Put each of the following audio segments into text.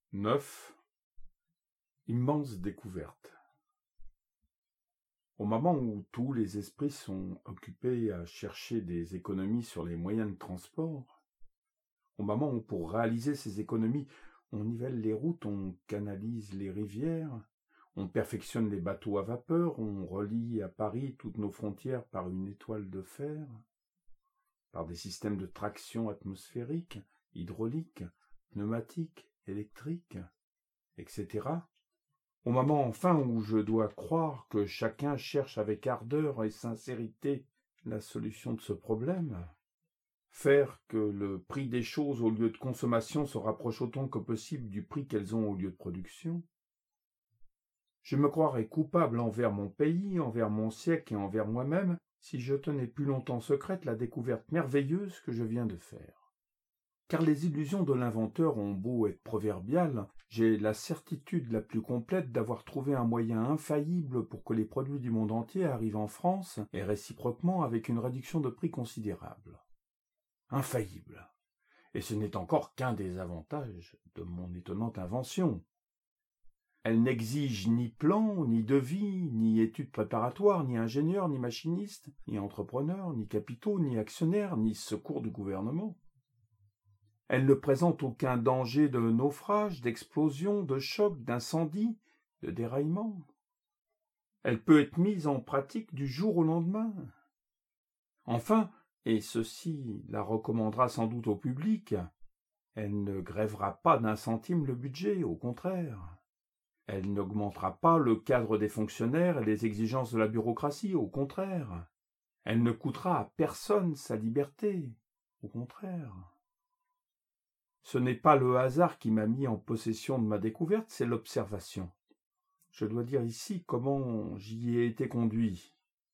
9. Immense découverte. Au moment où tous les esprits sont occupés à chercher des économies sur les moyens de transport, au moment où pour réaliser ces économies, on nivelle les routes, on canalise les rivières, on perfectionne les bateaux à vapeur, on relie à Paris toutes nos frontières par une étoile de fer, par des systèmes de traction atmosphérique, hydraulique, pneumatique, électrique, etc. Au moment enfin où je dois croire que chacun cherche avec ardeur et sincérité la solution de ce problème, faire que le prix des choses au lieu de consommation se rapproche autant que possible du prix qu'elles ont au lieu de production, je me croirais coupable envers mon pays, envers mon siècle et envers moi-même si je tenais plus longtemps secrète la découverte merveilleuse que je viens de faire. Car les illusions de l'inventeur ont beau être proverbiales, j'ai la certitude la plus complète d'avoir trouvé un moyen infaillible pour que les produits du monde entier arrivent en France, et réciproquement avec une réduction de prix considérable. Infaillible. Et ce n'est encore qu'un des avantages de mon étonnante invention. Elle n'exige ni plan, ni devis, ni études préparatoires, ni ingénieur, ni machiniste, ni entrepreneur, ni capitaux, ni actionnaires, ni secours du gouvernement. Elle ne présente aucun danger de naufrage, d'explosion, de choc, d'incendie, de déraillement. Elle peut être mise en pratique du jour au lendemain. Enfin, et ceci la recommandera sans doute au public, elle ne grèvera pas d'un centime le budget, au contraire. Elle n'augmentera pas le cadre des fonctionnaires et les exigences de la bureaucratie, au contraire. Elle ne coûtera à personne sa liberté, au contraire. Ce n'est pas le hasard qui m'a mis en possession de ma découverte, c'est l'observation. Je dois dire ici comment j'y ai été conduit.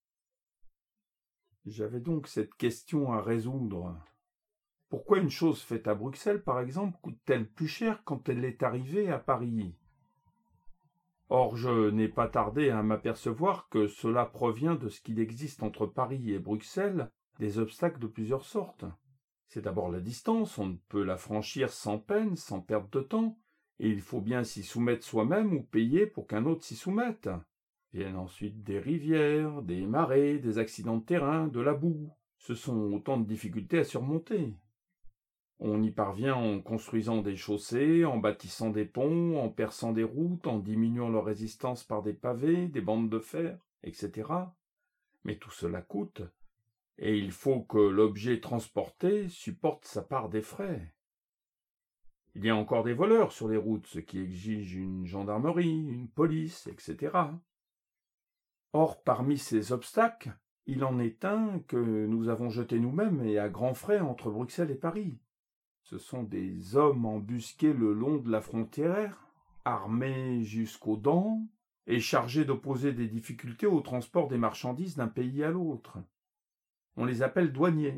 J'avais donc cette question à résoudre. Pourquoi une chose faite à Bruxelles, par exemple, coûte-t-elle plus cher quand elle est arrivée à Paris ? Or, je n'ai pas tardé à m'apercevoir que cela provient de ce qu'il existe entre Paris et Bruxelles des obstacles de plusieurs sortes. C'est d'abord la distance, on ne peut la franchir sans peine, sans perte de temps, et il faut bien s'y soumettre soi-même ou payer pour qu'un autre s'y soumette. Viennent ensuite des rivières, des marées, des accidents de terrain, de la boue. Ce sont autant de difficultés à surmonter. On y parvient en construisant des chaussées, en bâtissant des ponts, en perçant des routes, en diminuant leur résistance par des pavés, des bandes de fer, etc. Mais tout cela coûte, et il faut que l'objet transporté supporte sa part des frais. Il y a encore des voleurs sur les routes, ce qui exige une gendarmerie, une police, etc. Or, parmi ces obstacles, il en est un que nous avons jeté nous-mêmes et à grands frais entre Bruxelles et Paris. Ce sont des hommes embusqués le long de la frontière, armés jusqu'aux dents et chargés d'opposer des difficultés au transport des marchandises d'un pays à l'autre. On les appelle douaniers.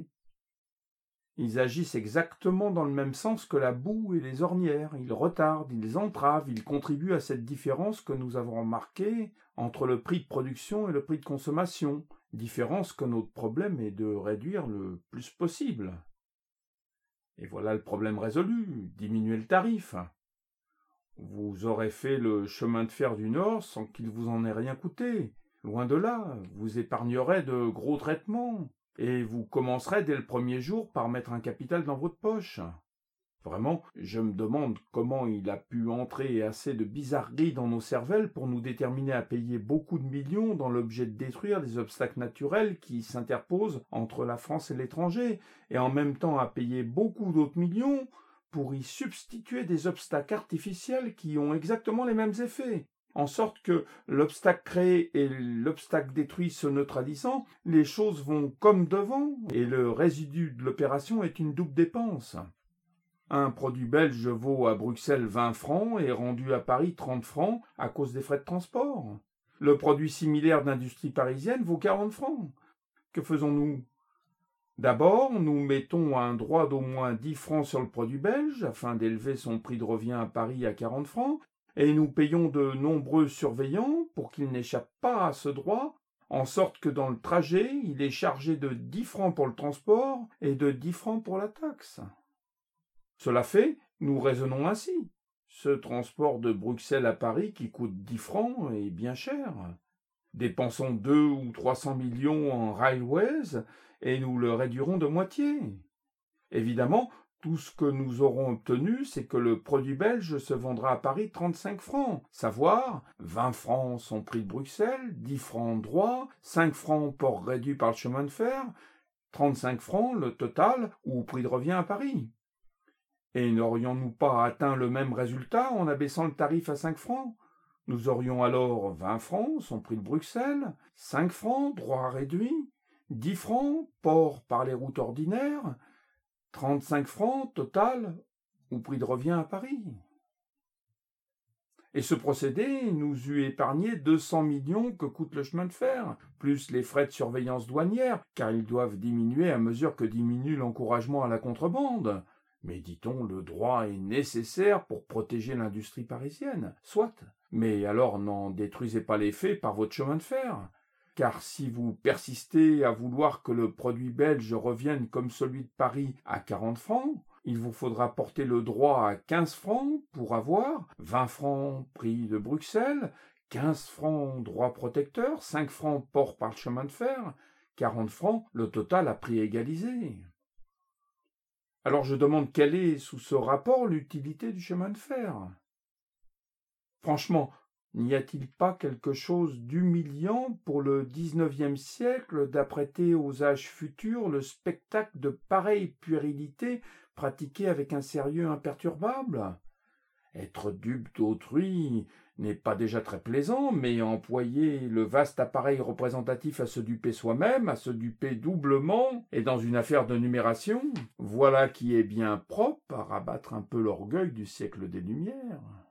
Ils agissent exactement dans le même sens que la boue et les ornières. Ils retardent, ils entravent, ils contribuent à cette différence que nous avons remarquée entre le prix de production et le prix de consommation, différence que notre problème est de réduire le plus possible. Et voilà le problème résolu, diminuer le tarif. Vous aurez fait le chemin de fer du Nord sans qu'il vous en ait rien coûté. Loin de là, vous épargnerez de gros traitements, et vous commencerez dès le premier jour par mettre un capital dans votre poche. Vraiment, je me demande comment il a pu entrer assez de bizarreries dans nos cervelles pour nous déterminer à payer beaucoup de millions dans l'objet de détruire les obstacles naturels qui s'interposent entre la France et l'étranger, et en même temps à payer beaucoup d'autres millions pour y substituer des obstacles artificiels qui ont exactement les mêmes effets, en sorte que l'obstacle créé et l'obstacle détruit se neutralisant, les choses vont comme devant, et le résidu de l'opération est une double dépense. Un produit belge vaut à Bruxelles 20 francs et rendu à Paris 30 francs à cause des frais de transport. Le produit similaire d'industrie parisienne vaut 40 francs. Que faisons-nous ? D'abord, nous mettons un droit d'au moins 10 francs sur le produit belge afin d'élever son prix de revient à Paris à 40 francs et nous payons de nombreux surveillants pour qu'il n'échappe pas à ce droit, en sorte que dans le trajet, il est chargé de 10 francs pour le transport et de 10 francs pour la taxe. Cela fait, nous raisonnons ainsi. Ce transport de Bruxelles à Paris qui coûte 10 francs est bien cher. Dépensons 2 ou 300 millions en railways et nous le réduirons de moitié. Évidemment, tout ce que nous aurons obtenu, c'est que le produit belge se vendra à Paris 35 francs, savoir 20 francs son prix de Bruxelles, 10 francs droit, 5 francs port réduit par le chemin de fer, 35 francs le total ou prix de revient à Paris. Et n'aurions-nous pas atteint le même résultat en abaissant le tarif à 5 francs? Nous aurions alors 20 francs son prix de Bruxelles, 5 francs droit réduit, 10 francs port par les routes ordinaires, 35 francs total ou prix de revient à Paris. Et ce procédé nous eût épargné 200 millions que coûte le chemin de fer, plus les frais de surveillance douanière, car ils doivent diminuer à mesure que diminue l'encouragement à la contrebande. Mais dit-on, le droit est nécessaire pour protéger l'industrie parisienne. Soit, mais alors n'en détruisez pas les faits par votre chemin de fer. Car si vous persistez à vouloir que le produit belge revienne comme celui de Paris à 40 francs, il vous faudra porter le droit à 15 francs pour avoir 20 francs prix de Bruxelles, 15 francs droit protecteur, 5 francs port par le chemin de fer, 40 francs le total à prix égalisé. Alors je demande quelle est, sous ce rapport, l'utilité du chemin de fer? Franchement, n'y a-t-il pas quelque chose d'humiliant pour le XIXe siècle d'apprêter aux âges futurs le spectacle de pareille puérilité pratiquée avec un sérieux imperturbable? Être dupe d'autrui n'est pas déjà très plaisant, mais employer le vaste appareil représentatif à se duper soi-même, à se duper doublement, et dans une affaire de numération, voilà qui est bien propre à rabattre un peu l'orgueil du siècle des Lumières.